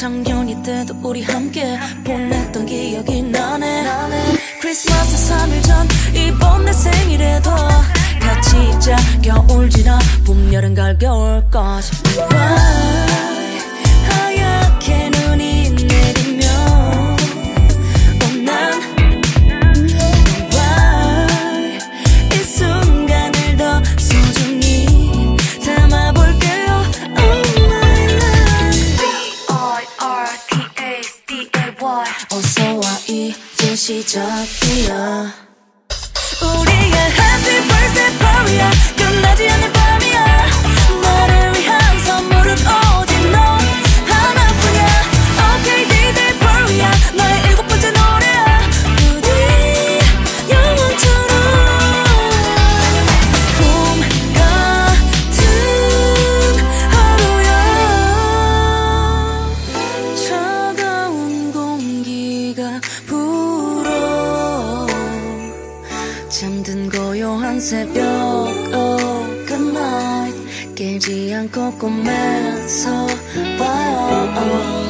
작년이 때도 우리 함께 보냈던 기억이 나네. 크리스마스 3일 전 이번 내 생일에도 같이 있자. 겨울 지나 봄 여름 가을 겨울까지. 하얗게 눈이 내리면 난 이 순간을 더 소중히 담아볼게요. Oh my love. B-I-R-T-A-D-A-Y 어서와 이제 시작이야. 우리의 happy birthday party야. 끝나지 않는 밤이야. 너를 위한 선물은 오직 너 하나뿐이야. Okay, D-Day party야. 너의 7번째 노래야. 부디 영원처럼 봄 같은 하루야. 차가운 공기가 불어 잠든 고요한 새벽. Oh, good night. 깨지 않고 꿈에서 봐요.